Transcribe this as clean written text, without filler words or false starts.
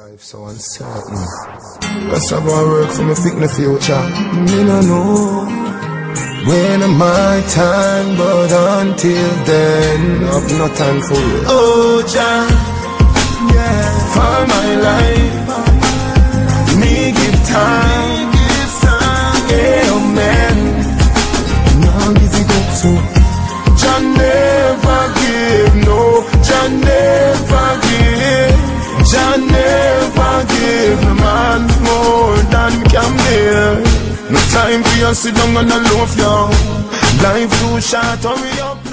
Life so uncertain. That's how I work for me pick the future. Me no know when my time, but until then, I've no time for it. Oh, Jah, yeah, for my life, me give time, amen. Now give it up to Jah, never give, no, Jah never give, Jah never give no man more than can bear. No time for you sit down on a loaf, yo. Life too short, hurry up.